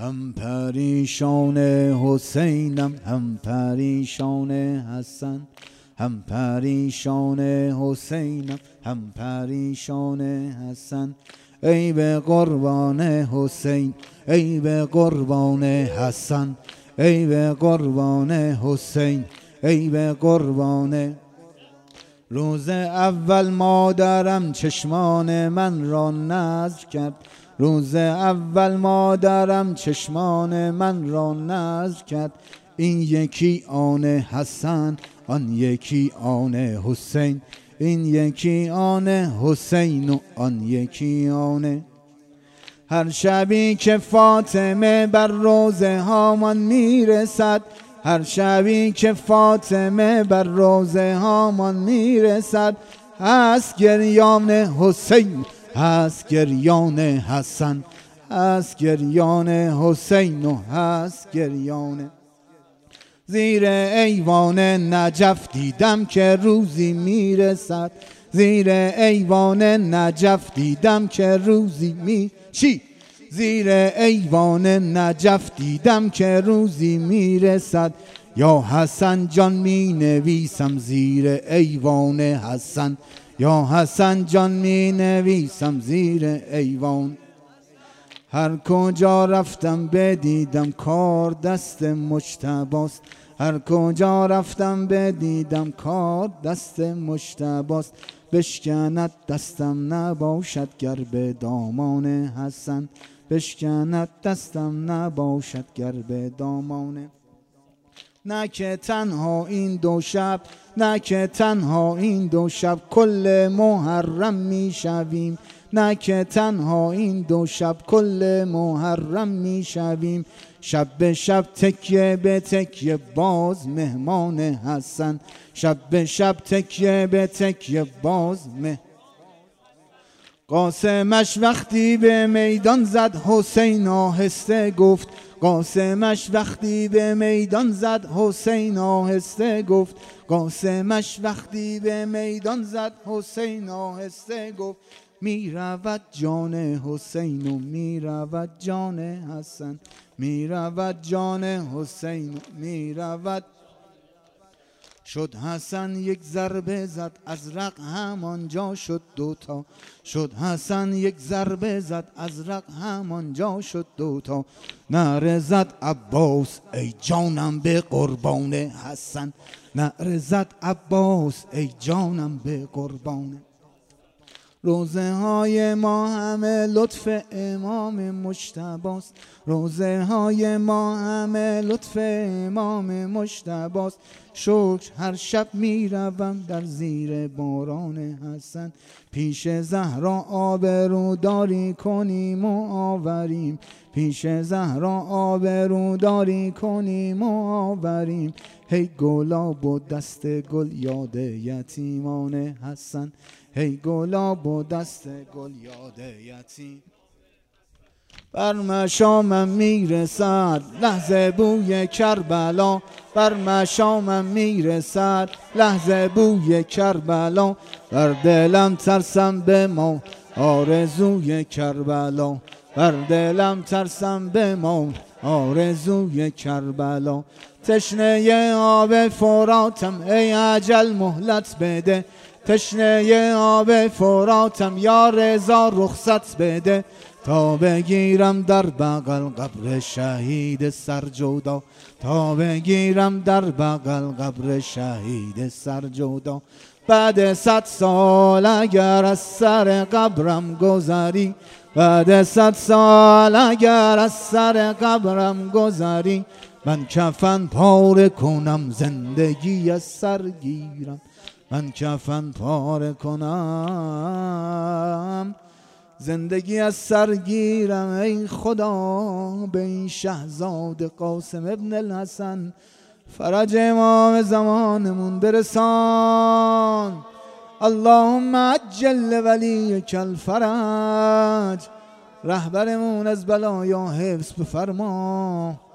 هم پریشان حسینم هم پریشان حسن، هم پریشان حسینم هم پریشان حسن. ای به قربان حسین ای به قربان حسن، ای به قربان حسین ای به قربان. روز اول مادرم چشمان من را نذر کرد، روز اول مادرم چشمان من را نذر کرد. این یکی آن حسن آن یکی آن حسین، این یکی آن حسین و آن یکی آن. هر شبی که فاطمه بر روضه هامان میرسد، هر شبی که فاطمه بر روضه هامان میرسد، هست گریان حسین هست گریان حسن، هست گریان حسین و هست گریان. زیر ایوان نجف دیدم که روزی میرسد، زیر ایوان نجف دیدم که روزی زیر ایوان نجف دیدم که روزی میرسد. یا حسن جان می نویسم زیر ایوان حسن، یا حسن جان می نویسم زیر ایوان. هر کجا رفتم بدیدم کار دست مجتباست، هر کجا رفتم بدیدم کار دست مجتباست. بشکند دستم نباشد گر به دامان حسن، بشکند دستم نباشد گر به دامان. نه که تنها این دو شب، نه که تنها این دو شب کل محرم می شویم، نه که تنها این دو شب کل محرم می شویم. شب به شب تکیه به تکیه باز مهمان حسن، شب به شب تکیه به تکیه باز قاسمش وقتی به میدان زد حسین آهسته گفت، قاسمش وقتی به میدان زد حسین آهسته گفت، قاسمش وقتی به میدان زد حسین آهسته گفت. می رود جان حسین و می رود جان حسن، می رود جان حسین و می رود. شد حسن یک ضربه زد ازرق همانجا شد دوتا، شد حسن یک ضربه زد ازرق همانجا شد دوتا. نعره زد عباس ای جانم به قربان حسن، نعره زد عباس ای جانم به قربان. روزه های ما همه لطف امام مجتباست، روزه های ما همه لطف امام مجتباست. شکر هر شب می روم در زیر باران حسن، پیش زهرا آبروداری کنیم و آوریم، پیش زهرا آبروداری کنیم و آوریم. هی گلاب و دست گل یاد یتیمان حسن، هی گلاب و دست گل یاد یتیم. بر مشامم میرسد لحظه بوی کربلا، بر مشامم میرسد لحظه بوی کربلا. بر دلم ترسم به ما آرزوی کربلا، بر دلم ترسم به ما آرزوی کربلا. تشنه آب فراتم ای اجل مهلت بده، تشنه آب فراتم یا رضا رخصت بده. تا بگیرم در بغل قبر شهید سرجودا، تا بگیرم در بغل قبر شهید سرجودا. بعد 100 سال اگر از سر قبرم گذری، بعد 100 سال اگر از سر قبرم گذری. من کفن پاره کنم زندگی از سر گیرم، من کفن پاره کنم زندگی از سر گیرم. ای خدا به این شهزاد قاسم ابن الحسن فرج امام زمانمون برسان. اللهم عجل ولیک الفرج، رهبرمون از بلایا حفظ بفرما.